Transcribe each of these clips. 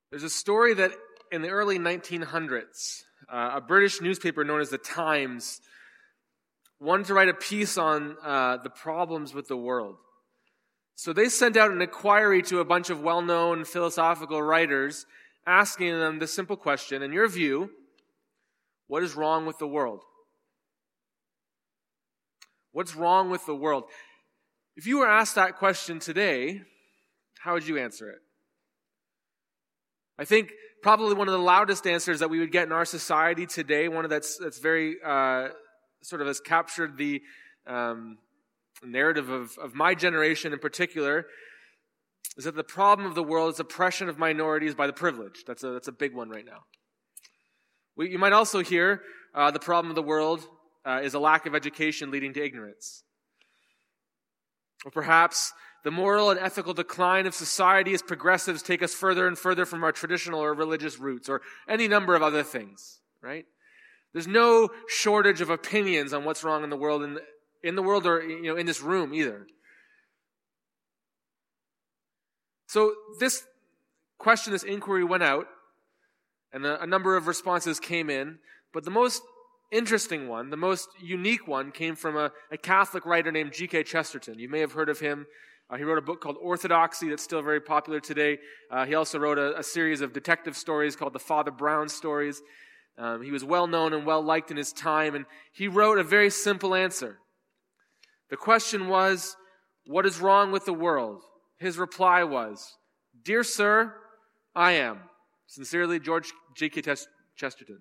There's a story that in the early 1900s, a British newspaper known as The Times wanted to write a piece on the problems with the world. So they sent out an inquiry to a bunch of well-known philosophical writers, asking them the simple question, in your view, what is wrong with the world? What's wrong with the world? If you were asked that question today, how would you answer it? I think probably one of the loudest answers that we would get in our society today, one of that's very sort of has captured the narrative of my generation in particular, is that the problem of the world is oppression of minorities by the privileged. That's a big one right now. You might also hear the problem of the world is a lack of education leading to ignorance. Or perhaps the moral and ethical decline of society as progressives take us further and further from our traditional or religious roots, or any number of other things, right? There's no shortage of opinions on what's wrong in the world, in the world or in this room either. So this question, this inquiry went out, and a number of responses came in, but the most interesting one, the most unique one, came from a Catholic writer named G.K. Chesterton. You may have heard of him. He wrote a book called Orthodoxy that's still very popular today. He also wrote a series of detective stories called the Father Brown stories. He was well known and well liked in his time, and he wrote a very simple answer. The question was, what is wrong with the world? His reply was, Dear Sir, I am. Sincerely, George G.K. Chesterton.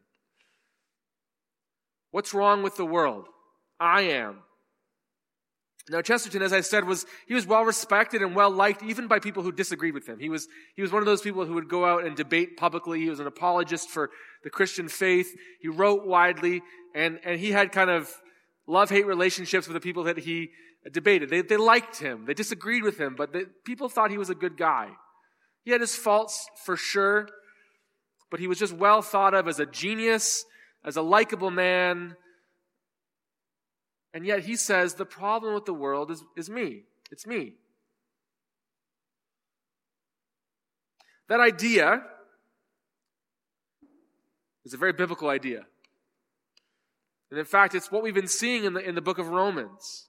What's wrong with the world? I am. Now, Chesterton, as I said, he was well respected and well liked even by people who disagreed with him. He was one of those people who would go out and debate publicly. He was an apologist for the Christian faith. He wrote widely, and he had kind of love-hate relationships with the people that he debated. They liked him. They disagreed with him, but people thought he was a good guy. He had his faults for sure, but he was just well thought of as a genius, as a likable man. And yet he says, the problem with the world is me. It's me. That idea is a very biblical idea. And in fact, it's what we've been seeing in the book of Romans.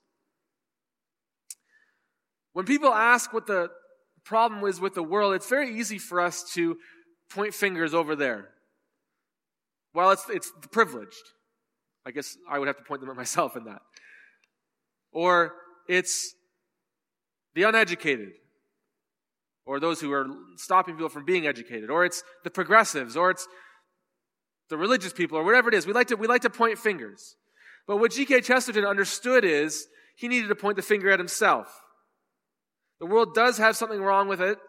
When people ask what the problem is with the world, it's very easy for us to point fingers over there. Well, it's the privileged. I guess I would have to point them at myself in that. Or it's the uneducated, or those who are stopping people from being educated, or it's the progressives, or it's the religious people, or whatever it is. We like to point fingers. But what G.K. Chesterton understood is he needed to point the finger at himself. The world does have something wrong with it,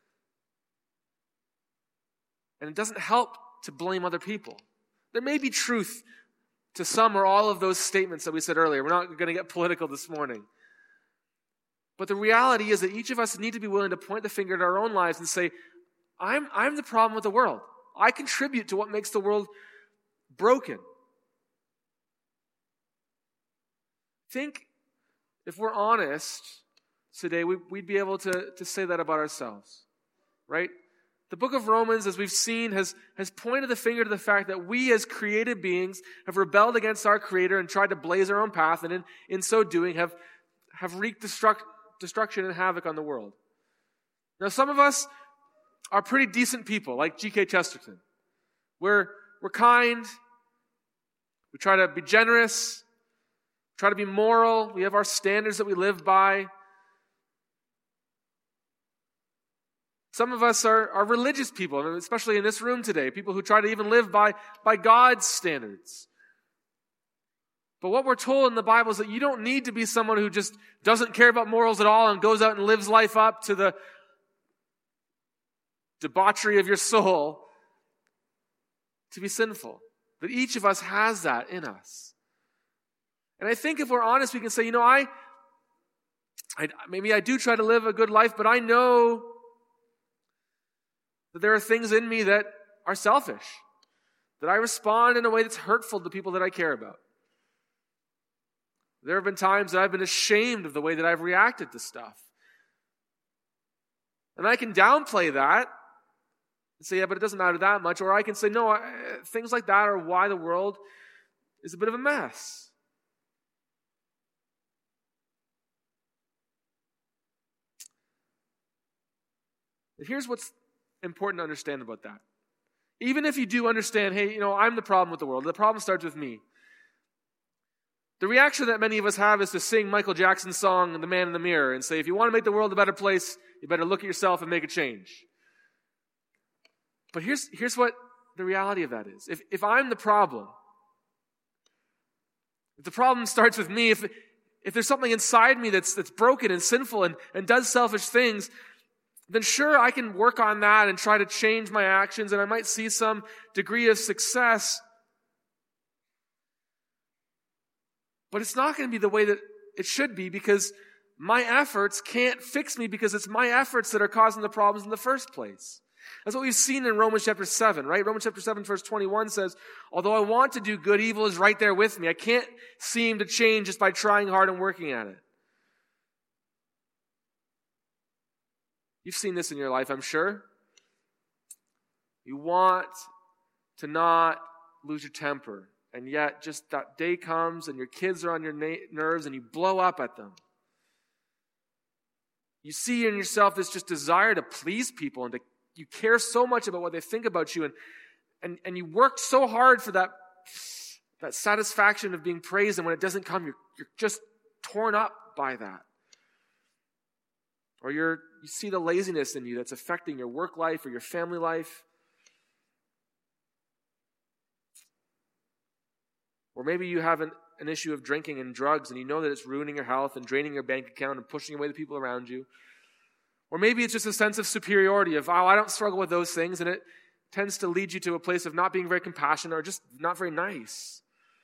and it doesn't help to blame other people. There may be truth to some or all of those statements that we said earlier. We're not going to get political this morning. But the reality is that each of us need to be willing to point the finger at our own lives and say, I'm the problem with the world. I contribute to what makes the world broken. Think, if we're honest today, we'd be able to say that about ourselves, right? The book of Romans, as we've seen, has pointed the finger to the fact that we as created beings have rebelled against our Creator and tried to blaze our own path, and in so doing have wreaked destruction and havoc on the world. Now, some of us are pretty decent people, like G.K. Chesterton. We're kind. We try to be generous. Try to be moral. We have our standards that we live by. Some of us are religious people, especially in this room today, people who try to even live by God's standards. But what we're told in the Bible is that you don't need to be someone who just doesn't care about morals at all and goes out and lives life up to the debauchery of your soul to be sinful. That each of us has that in us. And I think if we're honest, we can say, maybe I do try to live a good life, but I know that there are things in me that are selfish, that I respond in a way that's hurtful to people that I care about. There have been times that I've been ashamed of the way that I've reacted to stuff. And I can downplay that, and say, yeah, but it doesn't matter that much. Or I can say, no, things like that are why the world is a bit of a mess. And here's what's important to understand about that. Even if you do understand, hey, I'm the problem with the world. The problem starts with me. The reaction that many of us have is to sing Michael Jackson's song, The Man in the Mirror, and say, if you want to make the world a better place, you better look at yourself and make a change. But here's what the reality of that is. If I'm the problem, if the problem starts with me, if there's something inside me that's broken and sinful and does selfish things, then sure, I can work on that and try to change my actions, and I might see some degree of success. But it's not going to be the way that it should be, because my efforts can't fix me, because it's my efforts that are causing the problems in the first place. That's what we've seen in Romans chapter 7, right? Romans chapter 7 verse 21 says, although I want to do good, evil is right there with me. I can't seem to change just by trying hard and working at it. You've seen this in your life, I'm sure. You want to not lose your temper, and yet just that day comes and your kids are on your nerves and you blow up at them. You see in yourself this just desire to please people, and you care so much about what they think about you, and you work so hard for that satisfaction of being praised, and when it doesn't come, you're just torn up by that. Or you see the laziness in you that's affecting your work life or your family life. Or maybe you have an issue of drinking and drugs, and you know that it's ruining your health and draining your bank account and pushing away the people around you. Or maybe it's just a sense of superiority of, I don't struggle with those things, and it tends to lead you to a place of not being very compassionate or just not very nice.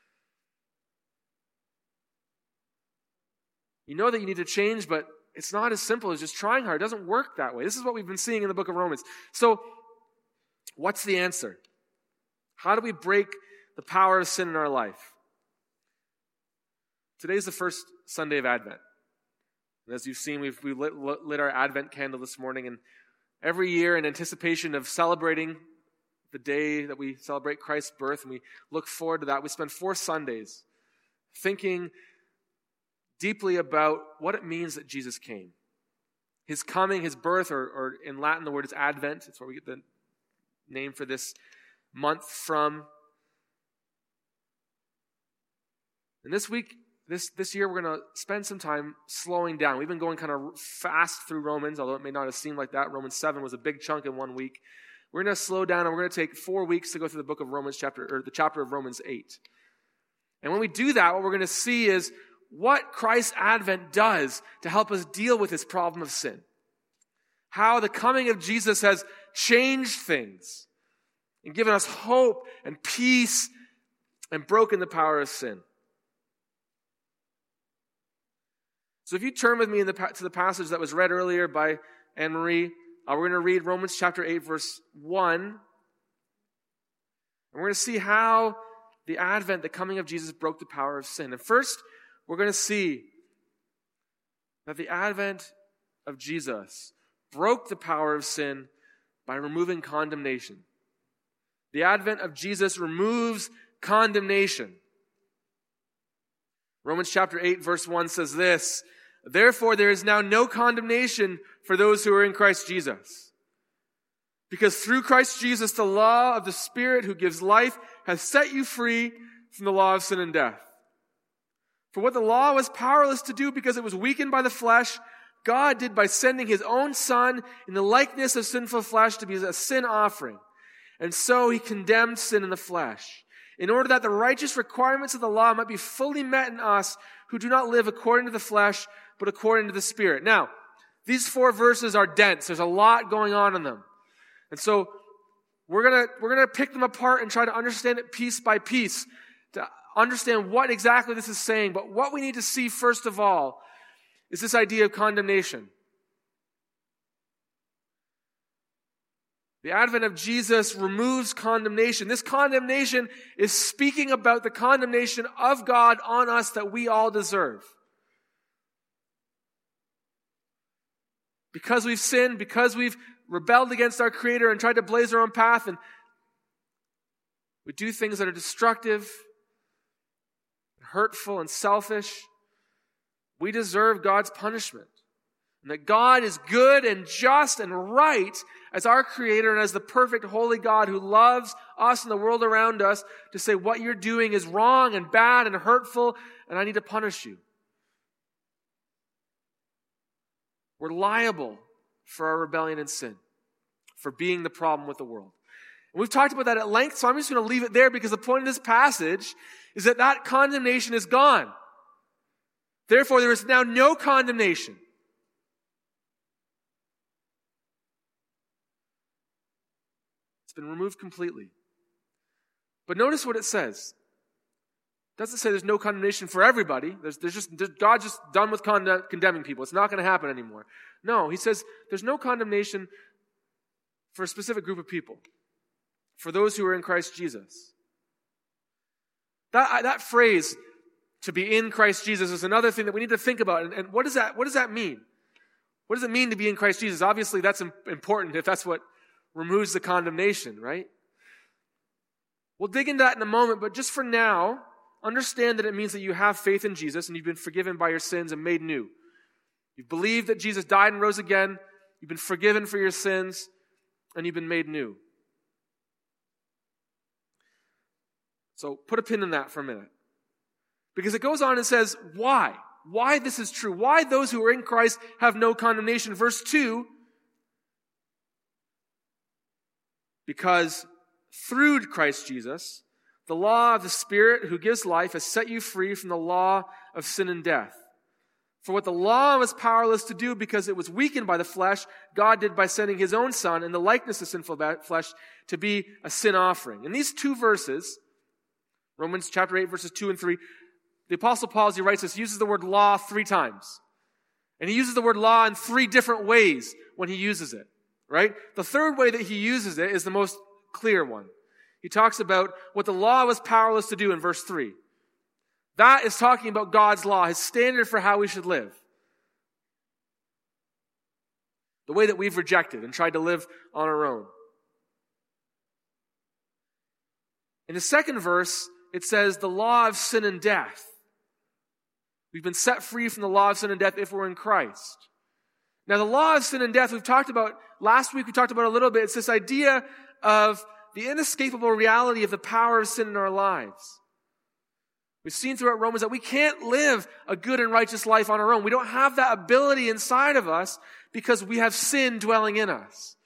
You know that you need to change, but it's not as simple as just trying hard. It doesn't work that way. This is what we've been seeing in the book of Romans. So, what's the answer? How do we break the power of sin in our life? Today's the first Sunday of Advent. And as you've seen, we lit our Advent candle this morning. And every year, in anticipation of celebrating the day that we celebrate Christ's birth, and we look forward to that, we spend 4 Sundays thinking deeply about what it means that Jesus came. His coming, his birth, or in Latin the word is Advent. It's where we get the name for this month from. And this week, this year, we're going to spend some time slowing down. We've been going kind of fast through Romans, although it may not have seemed like that. Romans 7 was a big chunk in 1 week. We're going to slow down, and we're going to take 4 weeks to go through the book of Romans the chapter of Romans 8. And when we do that, what we're going to see is what Christ's advent does to help us deal with this problem of sin. How the coming of Jesus has changed things and given us hope and peace and broken the power of sin. So if you turn with me to the passage that was read earlier by Anne-Marie, we're going to read Romans chapter 8, verse 1. And we're going to see how the advent, the coming of Jesus, broke the power of sin. And first, we're going to see that the advent of Jesus broke the power of sin by removing condemnation. The advent of Jesus removes condemnation. Romans chapter 8, verse 1 says this, "Therefore there is now no condemnation for those who are in Christ Jesus. Because through Christ Jesus, the law of the Spirit who gives life has set you free from the law of sin and death. For what the law was powerless to do because it was weakened by the flesh, God did by sending his own Son in the likeness of sinful flesh to be a sin offering. And so he condemned sin in the flesh, in order that the righteous requirements of the law might be fully met in us who do not live according to the flesh, but according to the Spirit." Now, these 4 verses are dense. There's a lot going on in them. And so we're gonna pick them apart and try to understand it piece by piece, to understand what exactly this is saying. But what we need to see first of all is this idea of condemnation. The advent of Jesus removes condemnation. This condemnation is speaking about the condemnation of God on us that we all deserve. Because we've sinned, because we've rebelled against our Creator and tried to blaze our own path, and we do things that are destructive, hurtful, and selfish, we deserve God's punishment. And that God is good and just and right as our Creator and as the perfect holy God who loves us and the world around us to say what you're doing is wrong and bad and hurtful, and I need to punish you. We're liable for our rebellion and sin, for being the problem with the world. And we've talked about that at length, so I'm just going to leave it there because the point of this passage is that condemnation is gone. Therefore, there is now no condemnation. It's been removed completely. But notice what it says. It doesn't say there's no condemnation for everybody. God's just done with condemning people. It's not going to happen anymore. No, he says there's no condemnation for a specific group of people. For those who are in Christ Jesus. That phrase, to be in Christ Jesus, is another thing that we need to think about. And what does that mean? What does it mean to be in Christ Jesus? Obviously, that's important if that's what removes the condemnation, right? We'll dig into that in a moment, but just for now, understand that it means that you have faith in Jesus and you've been forgiven by your sins and made new. You've believed that Jesus died and rose again. You've been forgiven for your sins and you've been made new. So put a pin in that for a minute. Because it goes on and says, why? Why this is true. Why those who are in Christ have no condemnation. Verse 2, because through Christ Jesus, the law of the Spirit who gives life has set you free from the law of sin and death. For what the law was powerless to do because it was weakened by the flesh, God did by sending his own Son in the likeness of sinful flesh to be a sin offering. In these two verses, Romans chapter 8, verses 2 and 3, the Apostle Paul, as he writes this, uses the word law 3 times. And he uses the word law in 3 different ways when he uses it, right? The third way that he uses it is the most clear one. He talks about what the law was powerless to do in verse 3. That is talking about God's law, his standard for how we should live. The way that we've rejected and tried to live on our own. In the second verse, it says the law of sin and death. We've been set free from the law of sin and death if we're in Christ. Now, the law of sin and death we've talked about, last week we talked about a little bit. It's this idea of the inescapable reality of the power of sin in our lives. We've seen throughout Romans that we can't live a good and righteous life on our own. We don't have that ability inside of us because we have sin dwelling in us.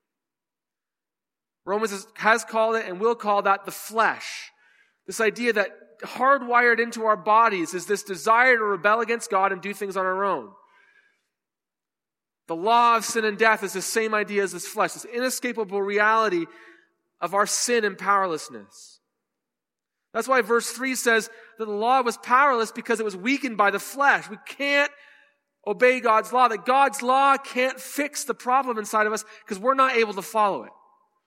Romans has called it and will call that the flesh. This idea that hardwired into our bodies is this desire to rebel against God and do things on our own. The law of sin and death is the same idea as this flesh, this inescapable reality of our sin and powerlessness. That's why verse 3 says that the law was powerless because it was weakened by the flesh. We can't obey God's law, that God's law can't fix the problem inside of us because we're not able to follow it.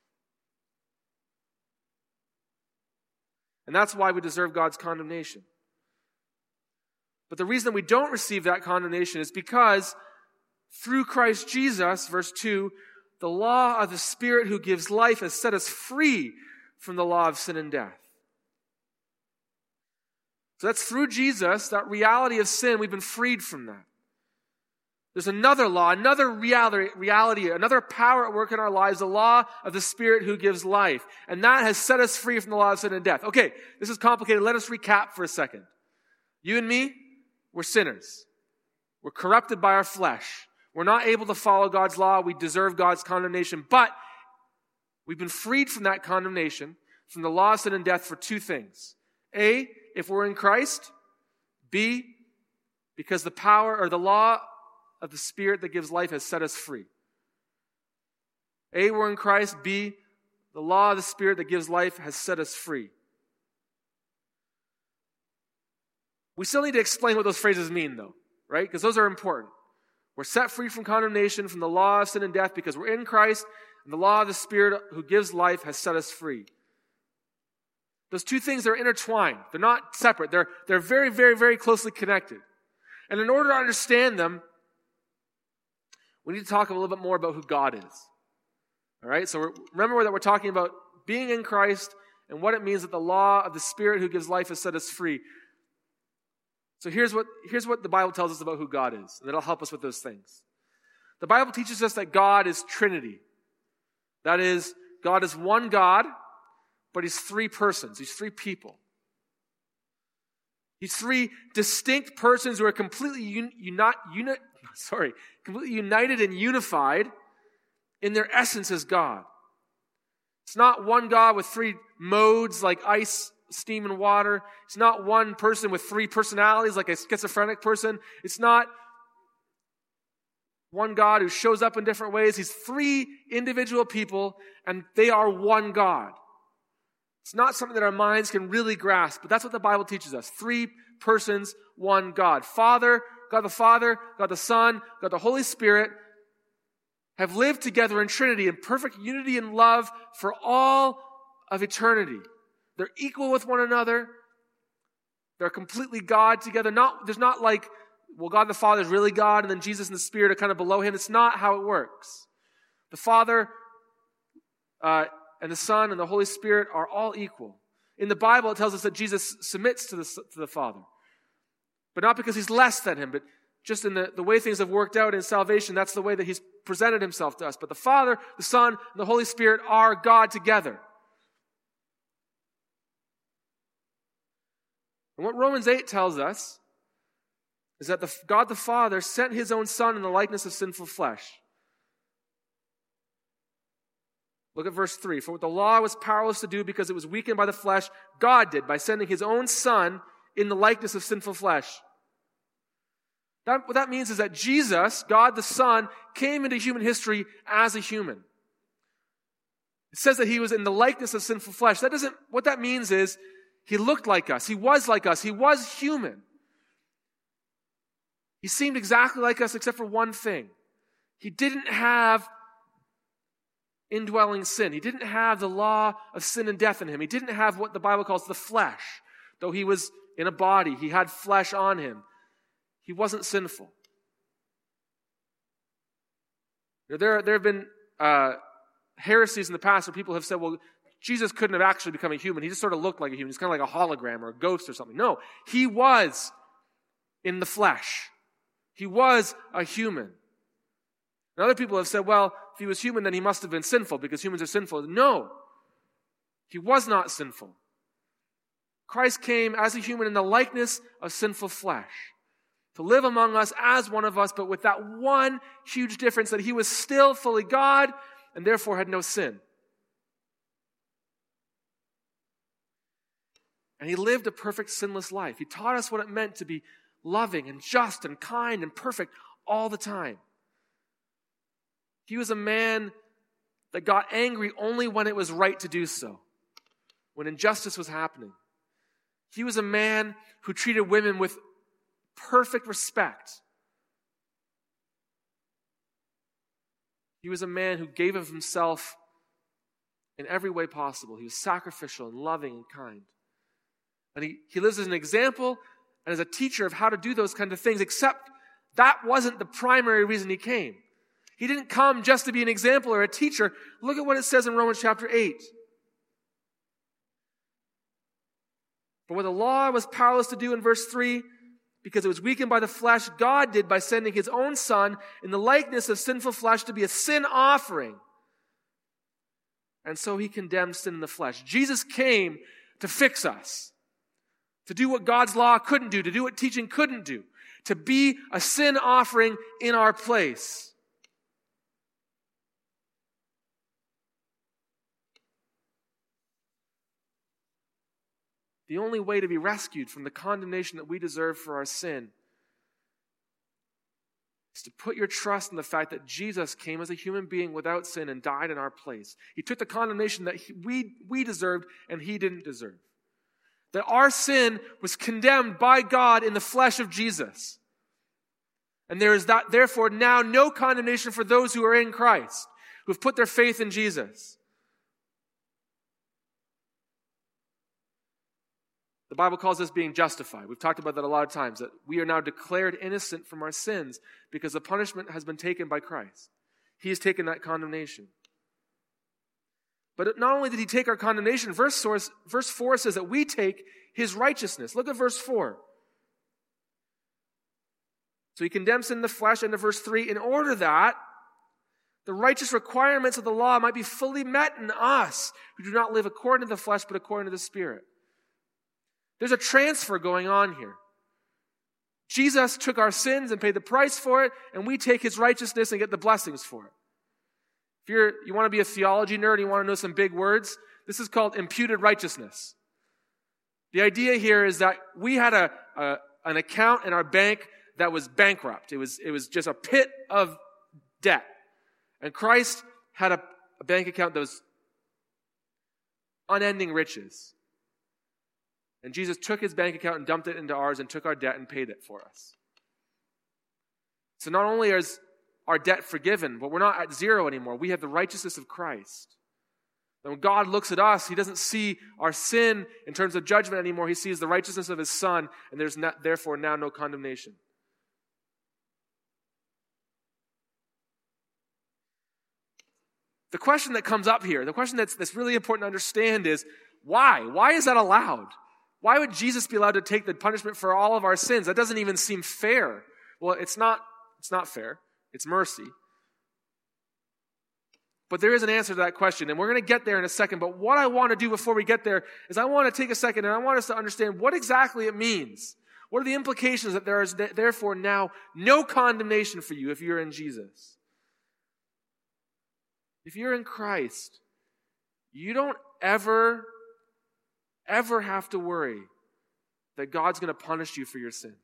And that's why we deserve God's condemnation. But the reason that we don't receive that condemnation is because through Christ Jesus, verse 2, the law of the Spirit who gives life has set us free from the law of sin and death. So that's through Jesus, that reality of sin, we've been freed from that. There's another law, another reality, another power at work in our lives, the law of the Spirit who gives life. And that has set us free from the law of sin and death. Okay, this is complicated. Let us recap for a second. You and me, we're sinners. We're corrupted by our flesh. We're not able to follow God's law. We deserve God's condemnation. But we've been freed from that condemnation, from the law of sin and death for 2 things. A, if we're in Christ. B, because the power or the law of the Spirit that gives life has set us free. A, we're in Christ. B, the law of the Spirit that gives life has set us free. We still need to explain what those phrases mean, though, right? Because those are important. We're set free from condemnation, from the law of sin and death, because we're in Christ, and the law of the Spirit who gives life has set us free. Those 2 things are intertwined. They're not separate. They're very, very, very closely connected. And in order to understand them, we need to talk a little bit more about who God is. All right, so remember that we're talking about being in Christ and what it means that the law of the Spirit who gives life has set us free. So here's what the Bible tells us about who God is, and it'll help us with those things. The Bible teaches us that God is Trinity. That is, God is one God, but He's three persons. He's three people. He's three distinct persons who are completely united and unified in their essence as God. It's not one God with three modes like ice, steam, and water. It's not one person with three personalities like a schizophrenic person. It's not one God who shows up in different ways. He's three individual people, and they are one God. It's not something that our minds can really grasp, but that's what the Bible teaches us. Three persons, one God. God the Father, God the Son, God the Holy Spirit have lived together in Trinity in perfect unity and love for all of eternity. They're equal with one another. They're completely God together. There's not like, well, God the Father is really God, and then Jesus and the Spirit are kind of below Him. It's not how it works. The Father and the Son and the Holy Spirit are all equal. In the Bible, it tells us that Jesus submits to the Father. But not because He's less than Him, but just in the way things have worked out in salvation, that's the way that He's presented Himself to us. But the Father, the Son, and the Holy Spirit are God together. And what Romans 8 tells us is that God the Father sent His own Son in the likeness of sinful flesh. Look at verse 3. For what the law was powerless to do because it was weakened by the flesh, God did by sending His own Son in the likeness of sinful flesh. What that means is that Jesus, God the Son, came into human history as a human. It says that He was in the likeness of sinful flesh. What that means is He looked like us. He was like us. He was human. He seemed exactly like us except for one thing. He didn't have indwelling sin. He didn't have the law of sin and death in Him. He didn't have what the Bible calls the flesh. Though He was in a body, He had flesh on Him. He wasn't sinful. There have been heresies in the past where people have said, well, Jesus couldn't have actually become a human. He just sort of looked like a human. He's kind of like a hologram or a ghost or something. No, He was in the flesh. He was a human. And other people have said, well, if He was human, then He must have been sinful because humans are sinful. No, He was not sinful. Christ came as a human in the likeness of sinful flesh to live among us as one of us, but with that one huge difference that He was still fully God and therefore had no sin. And He lived a perfect sinless life. He taught us what it meant to be loving and just and kind and perfect all the time. He was a man that got angry only when it was right to do so, when injustice was happening. He was a man who treated women with perfect respect. He was a man who gave of himself in every way possible. He was sacrificial and loving and kind. And he lives as an example and as a teacher of how to do those kinds of things, except that wasn't the primary reason He came. He didn't come just to be an example or a teacher. Look at what it says in Romans chapter 8. For what the law was powerless to do in verse 3, because it was weakened by the flesh, God did by sending His own Son in the likeness of sinful flesh to be a sin offering. And so He condemned sin in the flesh. Jesus came to fix us, to do what God's law couldn't do, to do what teaching couldn't do, to be a sin offering in our place. The only way to be rescued from the condemnation that we deserve for our sin is to put your trust in the fact that Jesus came as a human being without sin and died in our place. He took the condemnation that we deserved and He didn't deserve. That our sin was condemned by God in the flesh of Jesus. And there is therefore now no condemnation for those who are in Christ, who have put their faith in Jesus. The Bible calls us being justified. We've talked about that a lot of times, that we are now declared innocent from our sins because the punishment has been taken by Christ. He has taken that condemnation. But not only did he take our condemnation, verse 4 says that we take his righteousness. Look at verse 4. So he condemns in the flesh, into verse 3, in order that the righteous requirements of the law might be fully met in us, who do not live according to the flesh, but according to the Spirit. There's a transfer going on here. Jesus took our sins and paid the price for it, and we take his righteousness and get the blessings for it. If you want to be a theology nerd and you want to know some big words, this is called imputed righteousness. The idea here is that we had an account in our bank that was bankrupt. It was just a pit of debt. And Christ had a bank account that was unending riches. And Jesus took his bank account and dumped it into ours and took our debt and paid it for us. So not only is our debt forgiven, but we're not at zero anymore. We have the righteousness of Christ. And when God looks at us, he doesn't see our sin in terms of judgment anymore. He sees the righteousness of his Son, and there's therefore now no condemnation. The question that comes up here, the question that's really important to understand is, why? Why is that allowed? Why would Jesus be allowed to take the punishment for all of our sins? That doesn't even seem fair. Well, it's not fair. It's mercy. But there is an answer to that question, and we're going to get there in a second. But what I want to do before we get there is I want to take a second and I want us to understand what exactly it means. What are the implications that there is therefore now no condemnation for you if you're in Jesus? If you're in Christ, you don't ever have to worry that God's going to punish you for your sins.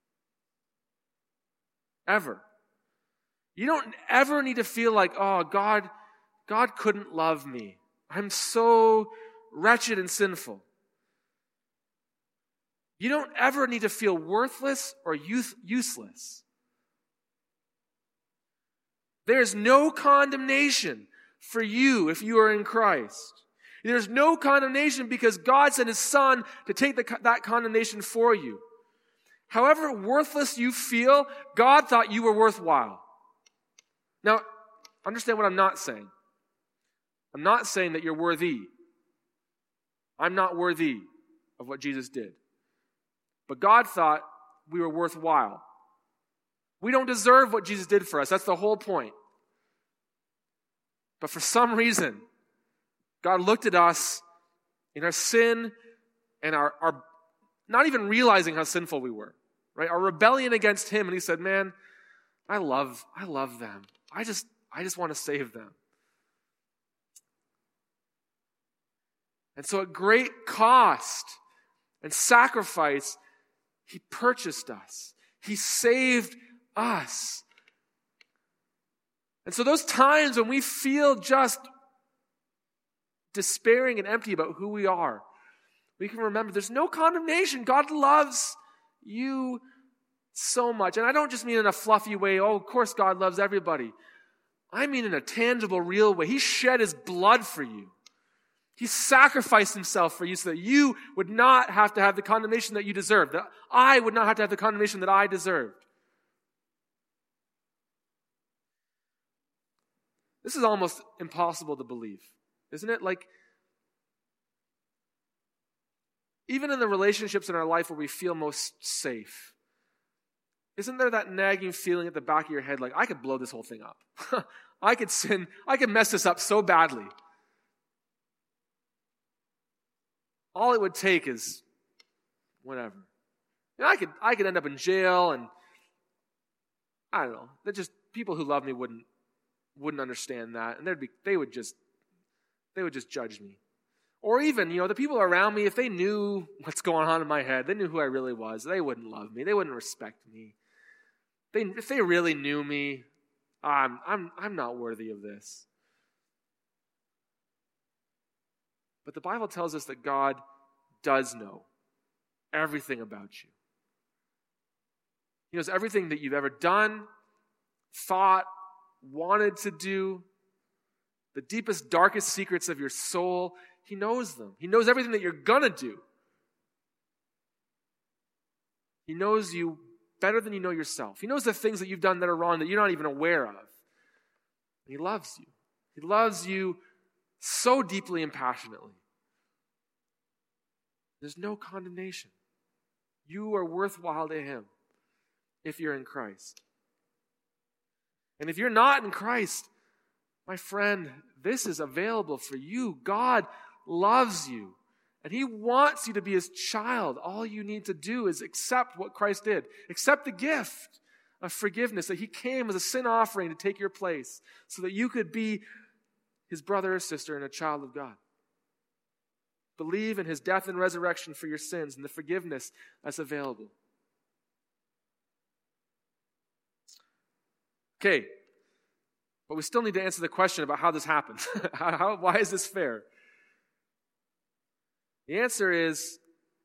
Ever. You don't ever need to feel like, oh, God couldn't love me. I'm so wretched and sinful. You don't ever need to feel worthless or useless. There's no condemnation for you if you are in Christ. There's no condemnation because God sent his Son to take that condemnation for you. However worthless you feel, God thought you were worthwhile. Now, understand what I'm not saying. I'm not saying that you're worthy. I'm not worthy of what Jesus did. But God thought we were worthwhile. We don't deserve what Jesus did for us. That's the whole point. But for some reason, God looked at us in our sin and our not even realizing how sinful we were, right? Our rebellion against him, and he said, man, I love them. I just want to save them. And so at great cost and sacrifice, he purchased us. He saved us. And so those times when we feel just despairing and empty about who we are, we can remember there's no condemnation. God loves you so much. And I don't just mean in a fluffy way, oh, of course God loves everybody. I mean in a tangible, real way. He shed his blood for you. He sacrificed himself for you so that you would not have to have the condemnation that you deserve. That I would not have to have the condemnation that I deserved. This is almost impossible to believe, isn't it? Like, even in the relationships in our life where we feel most safe, isn't there that nagging feeling at the back of your head like, I could blow this whole thing up. I could sin. I could mess this up so badly. All it would take is whatever. You know, I could end up in jail, and I don't know. They're just people who love me wouldn't understand that, and they would just judge me. Or even, the people around me, if they knew what's going on in my head, they knew who I really was, they wouldn't love me. They wouldn't respect me. If they really knew me, I'm not worthy of this. But the Bible tells us that God does know everything about you. He knows everything that you've ever done, thought, wanted to do, the deepest, darkest secrets of your soul. He knows them. He knows everything that you're going to do. He knows you better than you know yourself. He knows the things that you've done that are wrong that you're not even aware of. And he loves you. He loves you so deeply and passionately. There's no condemnation. You are worthwhile to him if you're in Christ. And if you're not in Christ, my friend, this is available for you. God loves you, and he wants you to be his child. All you need to do is accept what Christ did. Accept the gift of forgiveness, that he came as a sin offering to take your place so that you could be his brother or sister and a child of God. Believe in his death and resurrection for your sins and the forgiveness that's available. Okay, but we still need to answer the question about how this happens. Why is this fair? The answer is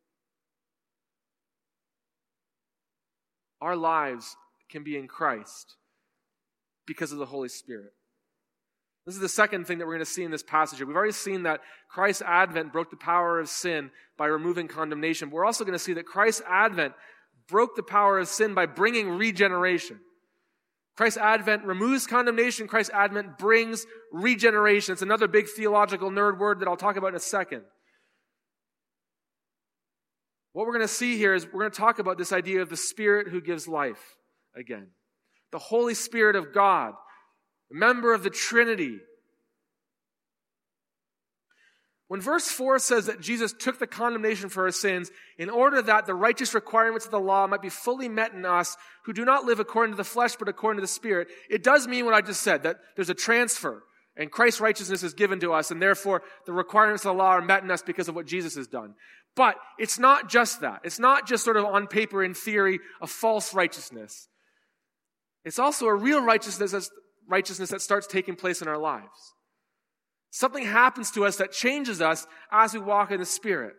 our lives can be in Christ because of the Holy Spirit. This is the second thing that we're going to see in this passage. We've already seen that Christ's advent broke the power of sin by removing condemnation. But we're also going to see that Christ's advent broke the power of sin by bringing regeneration. Christ's advent removes condemnation. Christ's advent brings regeneration. It's another big theological nerd word that I'll talk about in a second. What we're going to see here is we're going to talk about this idea of the Spirit who gives life again. The Holy Spirit of God, a member of the Trinity. When verse 4 says that Jesus took the condemnation for our sins in order that the righteous requirements of the law might be fully met in us who do not live according to the flesh but according to the Spirit, it does mean what I just said, that there's a transfer and Christ's righteousness is given to us and therefore the requirements of the law are met in us because of what Jesus has done. But it's not just that. It's not just sort of on paper, in theory, a false righteousness. It's also a real righteousness that starts taking place in our lives. Something happens to us that changes us as we walk in the Spirit.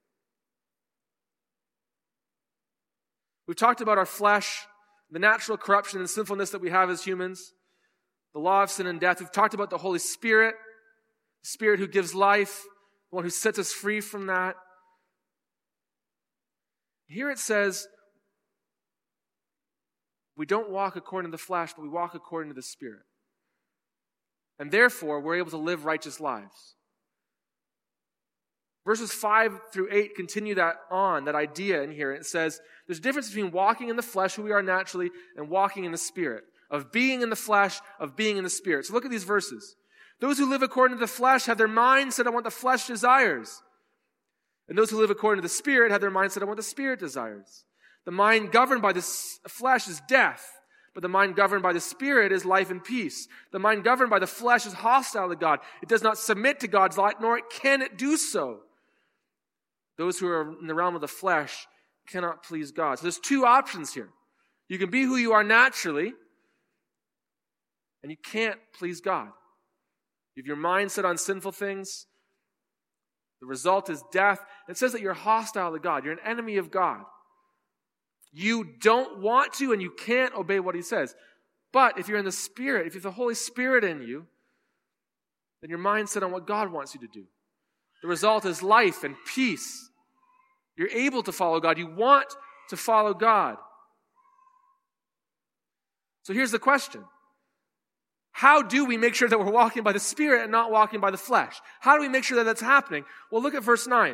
We've talked about our flesh, the natural corruption and sinfulness that we have as humans, the law of sin and death. We've talked about the Holy Spirit, the Spirit who gives life, the one who sets us free from that. Here it says, we don't walk according to the flesh, but we walk according to the Spirit. And therefore, we're able to live righteous lives. Verses 5 through 8 continue that idea in here. It says, there's a difference between walking in the flesh, who we are naturally, and walking in the Spirit. Of being in the flesh, of being in the Spirit. So look at these verses. Those who live according to the flesh have their mind set on what the flesh desires. And those who live according to the Spirit have their mind set on what the Spirit desires. The mind governed by the flesh is death, but the mind governed by the Spirit is life and peace. The mind governed by the flesh is hostile to God. It does not submit to God's light, nor can it do so. Those who are in the realm of the flesh cannot please God. So there's two options here. You can be who you are naturally, and you can't please God. You have your mind set on sinful things. The result is death. It says that you're hostile to God. You're an enemy of God. You don't want to and you can't obey what he says. But if you're in the Spirit, if you have the Holy Spirit in you, then your mind's set on what God wants you to do. The result is life and peace. You're able to follow God. You want to follow God. So here's the question. How do we make sure that we're walking by the Spirit and not walking by the flesh? How do we make sure that that's happening? Well, look at verse 9.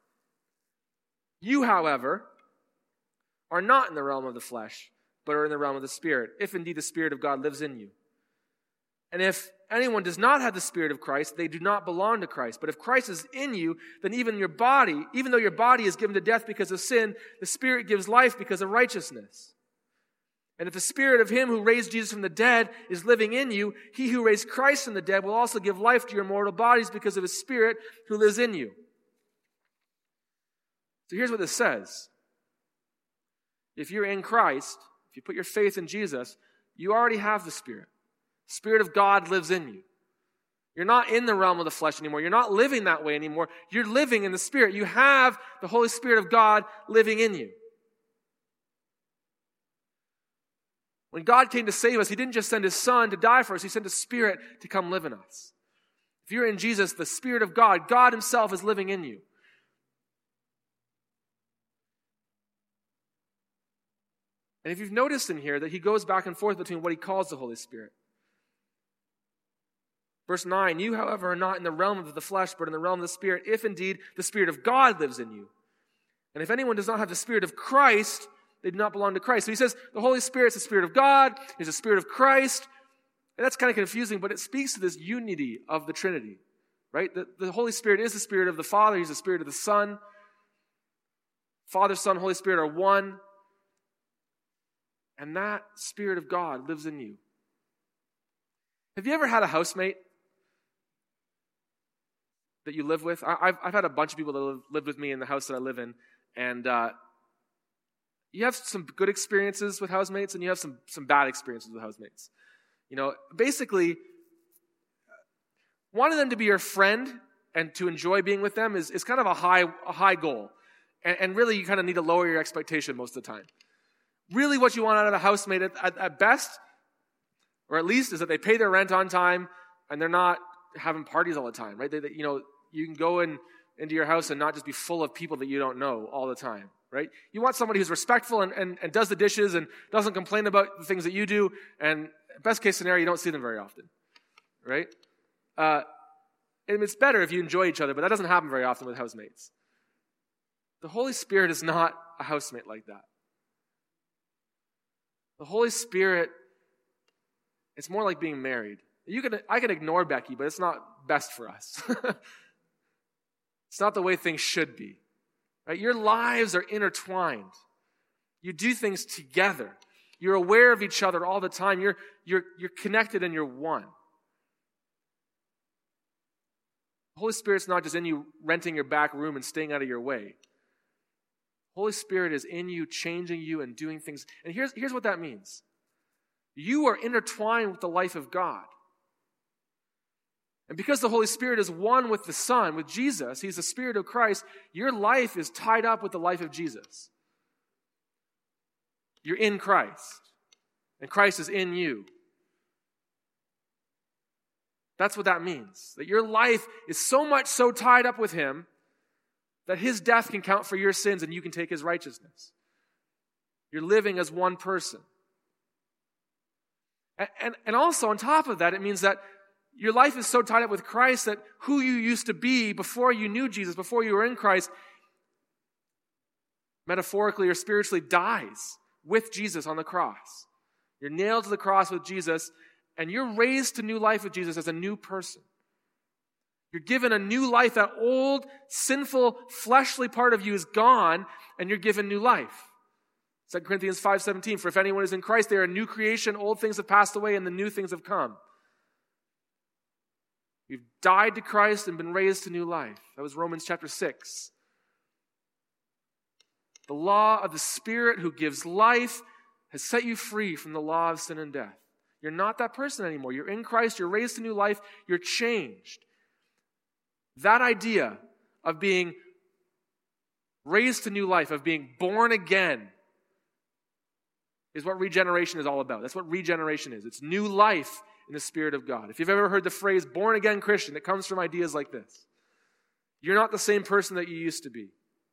You, however, are not in the realm of the flesh, but are in the realm of the Spirit, if indeed the Spirit of God lives in you. And if anyone does not have the Spirit of Christ, they do not belong to Christ. But if Christ is in you, then even though your body is given to death because of sin, the Spirit gives life because of righteousness. And if the Spirit of him who raised Jesus from the dead is living in you, he who raised Christ from the dead will also give life to your mortal bodies because of his Spirit who lives in you. So here's what this says. If you're in Christ, if you put your faith in Jesus, you already have the Spirit. The Spirit of God lives in you. You're not in the realm of the flesh anymore. You're not living that way anymore. You're living in the Spirit. You have the Holy Spirit of God living in you. When God came to save us, he didn't just send his Son to die for us. He sent his Spirit to come live in us. If you're in Jesus, the Spirit of God, God himself is living in you. And if you've noticed in here that he goes back and forth between what he calls the Holy Spirit. Verse 9, you, however, are not in the realm of the flesh, but in the realm of the Spirit, if indeed the Spirit of God lives in you. And if anyone does not have the Spirit of Christ, they do not belong to Christ. So he says the Holy Spirit is the Spirit of God, he's the Spirit of Christ. And that's kind of confusing, but it speaks to this unity of the Trinity, right? The Holy Spirit is the Spirit of the Father, he's the Spirit of the Son. Father, Son, Holy Spirit are one. And that Spirit of God lives in you. Have you ever had a housemate that you live with? I've had a bunch of people that lived with me in the house that I live in. And you have some good experiences with housemates and you have some bad experiences with housemates. You know, basically, wanting them to be your friend and to enjoy being with them is kind of a high goal. And really, you kind of need to lower your expectation most of the time. Really, what you want out of a housemate at best, or at least, is that they pay their rent on time and they're not having parties all the time, right? You can go into your house and not just be full of people that you don't know all the time, right? You want somebody who's respectful and does the dishes and doesn't complain about the things that you do. And best case scenario, you don't see them very often, right? And it's better if you enjoy each other, but that doesn't happen very often with housemates. The Holy Spirit is not a housemate like that. The Holy Spirit, it's more like being married. I can ignore Becky, but it's not best for us. It's not the way things should be. Right? Your lives are intertwined. You do things together. You're aware of each other all the time. You're connected and you're one. The Holy Spirit's not just in you renting your back room and staying out of your way. Holy Spirit is in you, changing you and doing things. And here's what that means. You are intertwined with the life of God. And because the Holy Spirit is one with the Son, with Jesus, he's the Spirit of Christ, your life is tied up with the life of Jesus. You're in Christ, and Christ is in you. That's what that means. That your life is so much so tied up with him that his death can count for your sins and you can take his righteousness. You're living as one person. And also on top of that, it means that your life is so tied up with Christ that who you used to be before you knew Jesus, before you were in Christ, metaphorically or spiritually dies with Jesus on the cross. You're nailed to the cross with Jesus, and you're raised to new life with Jesus as a new person. You're given a new life. That old, sinful, fleshly part of you is gone, and you're given new life. 2 Corinthians 5:17, for if anyone is in Christ, they are a new creation. Old things have passed away, and the new things have come. You've died to Christ and been raised to new life. That was Romans chapter 6. The law of the Spirit who gives life has set you free from the law of sin and death. You're not that person anymore. You're in Christ. You're raised to new life. You're changed. That idea of being raised to new life, of being born again, is what regeneration is all about. That's what regeneration is. It's new life in the Spirit of God. If you've ever heard the phrase born again Christian, it comes from ideas like this. You're not the same person that you used to be.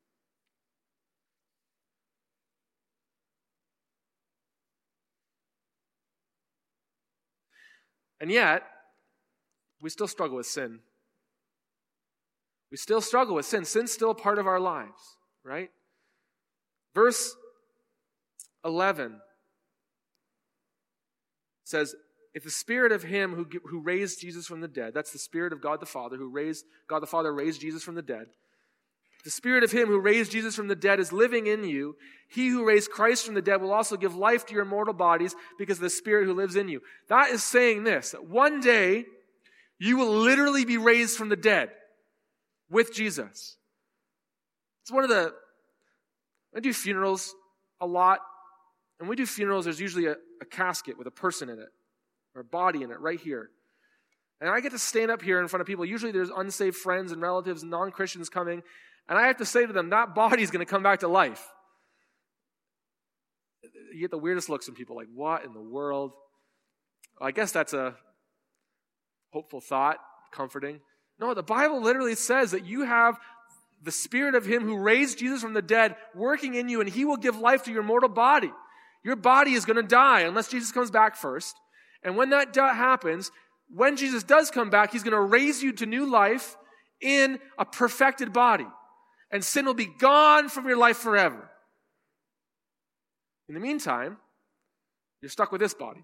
And yet, we still struggle with sin. We still struggle with sin. Sin's still a part of our lives, right? Verse 11 says, if the Spirit of him who raised Jesus from the dead, that's the Spirit of God the Father, God the Father raised Jesus from the dead. The Spirit of him who raised Jesus from the dead is living in you. He who raised Christ from the dead will also give life to your mortal bodies because of the Spirit who lives in you. That is saying this, that one day you will literally be raised from the dead with Jesus. It's I do funerals a lot. And when we do funerals, there's usually a casket with a person in it, or a body in it, right here. And I get to stand up here in front of people. Usually there's unsaved friends and relatives and non-Christians coming. And I have to say to them, that body's going to come back to life. You get the weirdest looks from people, like, what in the world? Well, I guess that's a hopeful thought, comforting. No, the Bible literally says that you have the Spirit of him who raised Jesus from the dead working in you, and he will give life to your mortal body. Your body is going to die unless Jesus comes back first. And when that happens, when Jesus does come back, he's going to raise you to new life in a perfected body. And sin will be gone from your life forever. In the meantime, you're stuck with this body.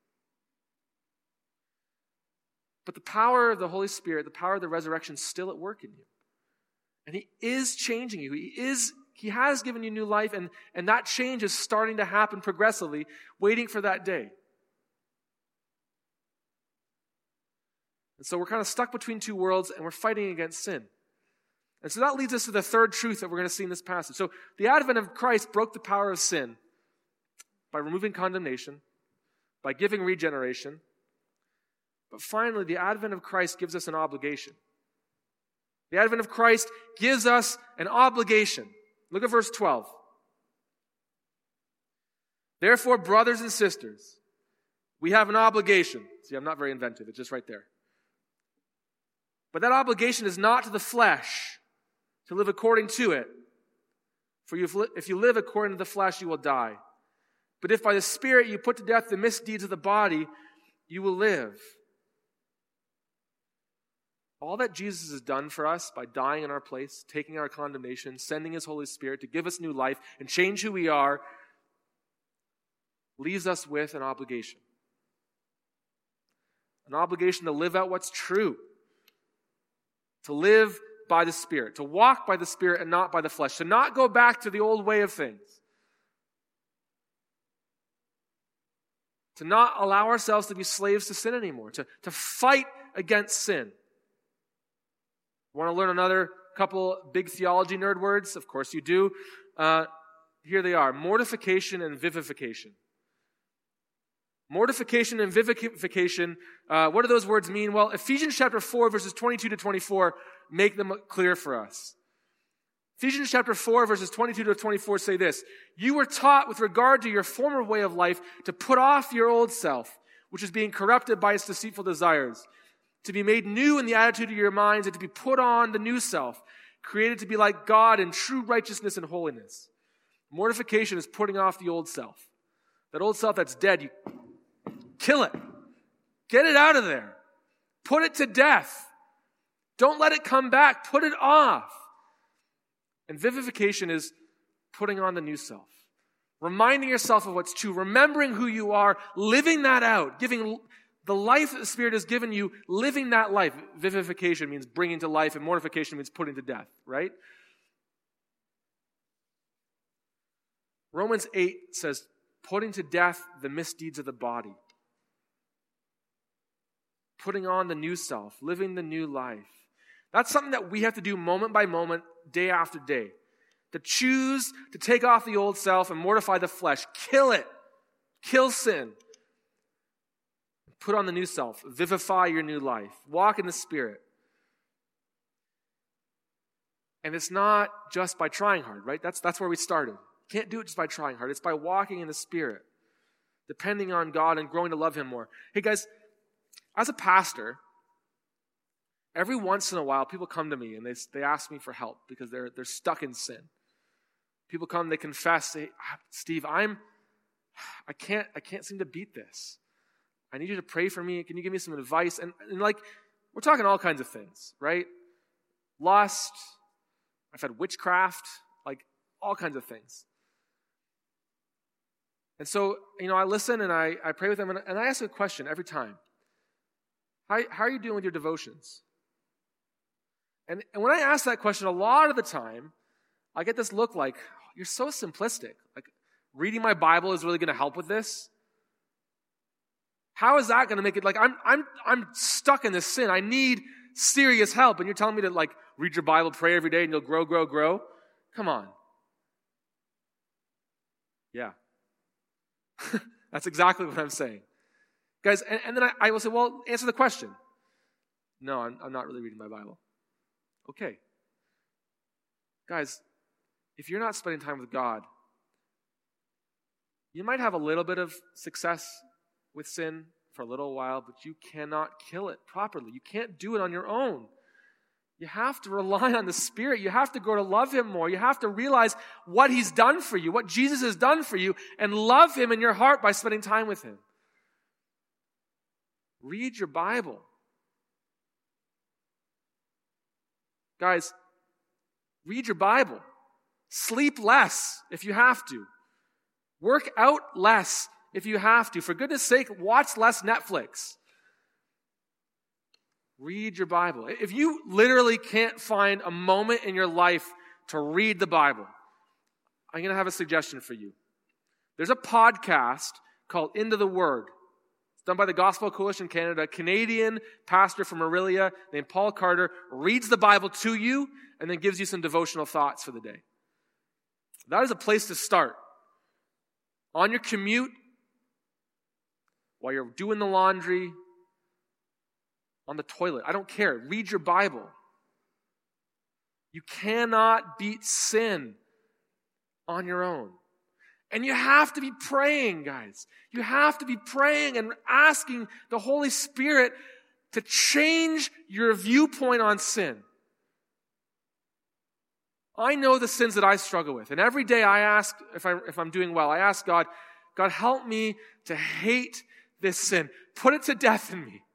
But the power of the Holy Spirit, the power of the resurrection is still at work in you. And he is changing you. He has given you new life, and that change is starting to happen progressively, waiting for that day. And so we're kind of stuck between two worlds, and we're fighting against sin. And so that leads us to the third truth that we're going to see in this passage. So the advent of Christ broke the power of sin by removing condemnation, by giving regeneration. But finally, the advent of Christ gives us an obligation. The advent of Christ gives us an obligation. Look at verse 12. Therefore, brothers and sisters, we have an obligation. See, I'm not very inventive. It's just right there. But that obligation is not to the flesh, to live according to it. For if you live according to the flesh, you will die. But if by the Spirit you put to death the misdeeds of the body, you will live. All that Jesus has done for us by dying in our place, taking our condemnation, sending his Holy Spirit to give us new life and change who we are, leaves us with an obligation. An obligation to live out what's true. To live by the Spirit. To walk by the Spirit and not by the flesh. To not go back to the old way of things. To not allow ourselves to be slaves to sin anymore. To fight against sin. Want to learn another couple big theology nerd words? Of course you do. Here they are. Mortification and vivification. Mortification and vivification. What do those words mean? Well, Ephesians chapter 4, verses 22 to 24 make them clear for us. Ephesians chapter 4, verses 22 to 24 say this. You were taught with regard to your former way of life to put off your old self, which is being corrupted by its deceitful desires, to be made new in the attitude of your minds, and to be put on the new self, created to be like God in true righteousness and holiness. Mortification is putting off the old self. That old self that's dead, you kill it. Get it out of there. Put it to death. Don't let it come back. Put it off. And vivification is putting on the new self. Reminding yourself of what's true. Remembering who you are. Living that out. Giving the life that the Spirit has given you. Living that life. Vivification means bringing to life. And mortification means putting to death. Right? Romans 8 says, putting to death the misdeeds of the body. Putting on the new self. Living the new life. That's something that we have to do moment by moment, day after day. To choose to take off the old self and mortify the flesh. Kill it. Kill sin. Put on the new self. Vivify your new life. Walk in the Spirit. And it's not just by trying hard, right? That's where we started. You can't do it just by trying hard. It's by walking in the Spirit. Depending on God and growing to love Him more. Hey guys, as a pastor, every once in a while, people come to me and they ask me for help because they're stuck in sin. People come, they confess, say, Steve, I can't seem to beat this. I need you to pray for me. Can you give me some advice? And like, we're talking all kinds of things, right? Lust. I've had witchcraft, like all kinds of things. And so, I listen and I pray with them and I ask a question every time. How are you doing with your devotions? And when I ask that question, a lot of the time, I get this look like, oh, you're so simplistic. Like, reading my Bible is really going to help with this? How is that going to make it, like, I'm stuck in this sin. I need serious help. And you're telling me to, like, read your Bible, pray every day, and you'll grow, grow, grow? Come on. Yeah. That's exactly what I'm saying. Guys, and then I will say, well, answer the question. No, I'm not really reading my Bible. Okay. Guys, if you're not spending time with God, you might have a little bit of success with sin for a little while, but you cannot kill it properly. You can't do it on your own. You have to rely on the Spirit. You have to grow to love Him more. You have to realize what He's done for you, what Jesus has done for you, and love Him in your heart by spending time with Him. Read your Bible. Guys, read your Bible. Sleep less if you have to. Work out less if you have to. For goodness sake, watch less Netflix. Read your Bible. If you literally can't find a moment in your life to read the Bible, I'm going to have a suggestion for you. There's a podcast called Into the Word. It's done by the Gospel Coalition Canada. A Canadian pastor from Orillia named Paul Carter reads the Bible to you and then gives you some devotional thoughts for the day. That is a place to start. On your commute, while you're doing the laundry, on the toilet. I don't care. Read your Bible. You cannot beat sin on your own. And you have to be praying, guys. You have to be praying and asking the Holy Spirit to change your viewpoint on sin. I know the sins that I struggle with. And every day I ask, if I'm doing well, I ask God, God, help me to hate this sin. Put it to death in me.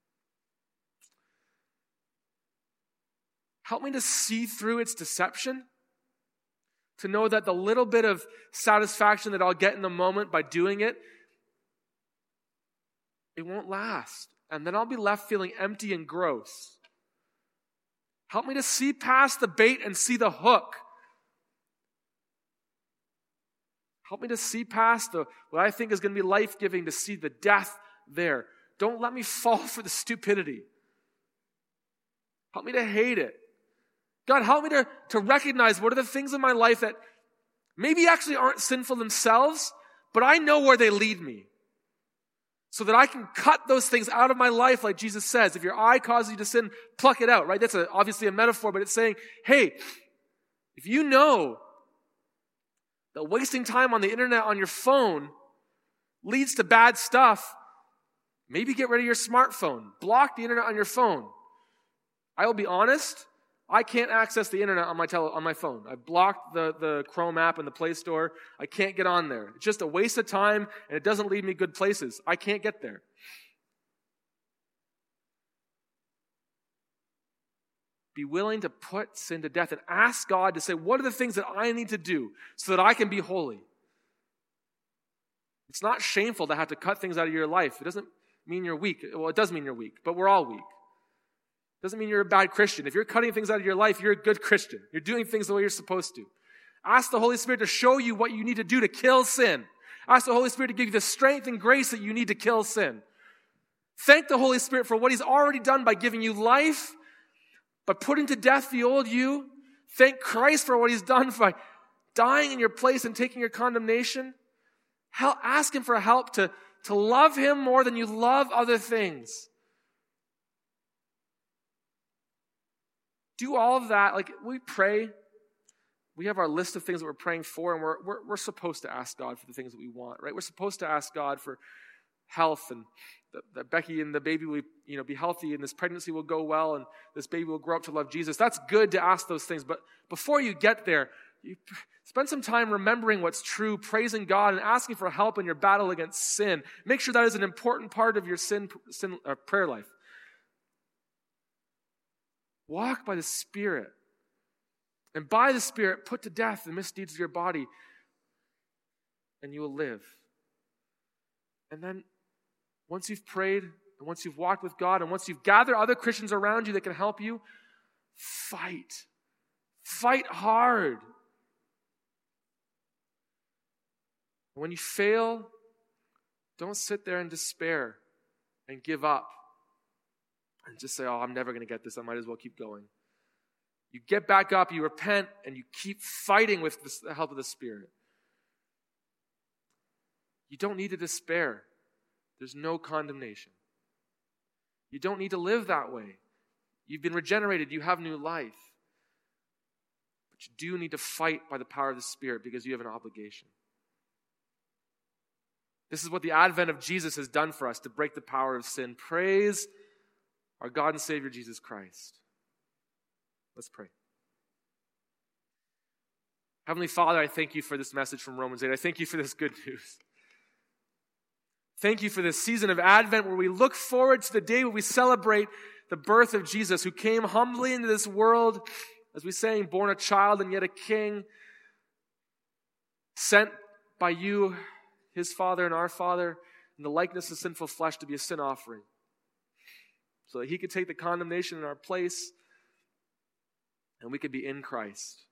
Help me to see through its deception. To know that the little bit of satisfaction that I'll get in the moment by doing it, it won't last. And then I'll be left feeling empty and gross. Help me to see past the bait and see the hook. Help me to see past what I think is going to be life-giving, to see the death there. Don't let me fall for the stupidity. Help me to hate it. God, help me to recognize what are the things in my life that maybe actually aren't sinful themselves, but I know where they lead me. So that I can cut those things out of my life, like Jesus says. If your eye causes you to sin, pluck it out, right? That's obviously a metaphor, but it's saying, hey, if you know that wasting time on the internet on your phone leads to bad stuff, maybe get rid of your smartphone. Block the internet on your phone. I will be honest, I can't access the internet on my phone. I've blocked the Chrome app in the Play Store. I can't get on there. It's just a waste of time, and it doesn't lead me good places. I can't get there. Be willing to put sin to death and ask God to say, what are the things that I need to do so that I can be holy? It's not shameful to have to cut things out of your life. It doesn't mean you're weak. Well, it does mean you're weak, but we're all weak. Doesn't mean you're a bad Christian. If you're cutting things out of your life, you're a good Christian. You're doing things the way you're supposed to. Ask the Holy Spirit to show you what you need to do to kill sin. Ask the Holy Spirit to give you the strength and grace that you need to kill sin. Thank the Holy Spirit for what He's already done by giving you life, by putting to death the old you. Thank Christ for what He's done by dying in your place and taking your condemnation. Ask Him for help to love Him more than you love other things. Do all of that. Like, we pray. We have our list of things that we're praying for, and we're supposed to ask God for the things that we want, right? We're supposed to ask God for health, and that Becky and the baby will, be healthy, and this pregnancy will go well, and this baby will grow up to love Jesus. That's good to ask those things, but before you get there, you spend some time remembering what's true, praising God, and asking for help in your battle against sin. Make sure that is an important part of your prayer life. Walk by the Spirit. And by the Spirit, put to death the misdeeds of your body, and you will live. And then, once you've prayed, and once you've walked with God, and once you've gathered other Christians around you that can help you, fight. Fight hard. When you fail, don't sit there in despair and give up. And just say, I'm never going to get this. I might as well keep going. You get back up, you repent, and you keep fighting with the help of the Spirit. You don't need to despair. There's no condemnation. You don't need to live that way. You've been regenerated. You have new life. But you do need to fight by the power of the Spirit because you have an obligation. This is what the advent of Jesus has done for us to break the power of sin. Praise our God and Savior, Jesus Christ. Let's pray. Heavenly Father, I thank you for this message from Romans 8. I thank you for this good news. Thank you for this season of Advent where we look forward to the day when we celebrate the birth of Jesus, who came humbly into this world, as we sang, born a child and yet a king, sent by you, his Father and our Father, in the likeness of sinful flesh to be a sin offering, so that he could take the condemnation in our place and we could be in Christ.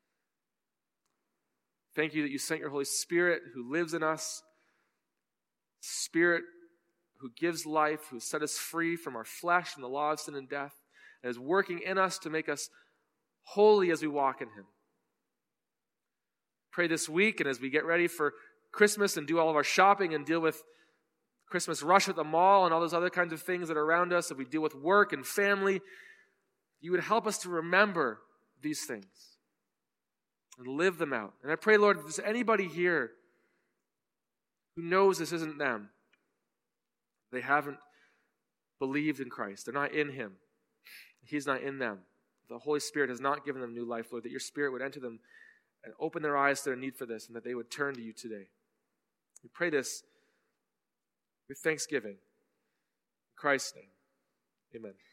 Thank you that you sent your Holy Spirit who lives in us, Spirit who gives life, who set us free from our flesh and the law of sin and death, and is working in us to make us holy as we walk in him. Pray this week, and as we get ready for Christmas and do all of our shopping and deal with Christmas rush at the mall and all those other kinds of things that are around us, if we deal with work and family, you would help us to remember these things and live them out. And I pray, Lord, if there's anybody here who knows this isn't them, they haven't believed in Christ, they're not in him, he's not in them, the Holy Spirit has not given them new life, Lord, that your Spirit would enter them and open their eyes to their need for this, and that they would turn to you today. We pray this with thanksgiving. In Christ's name, amen.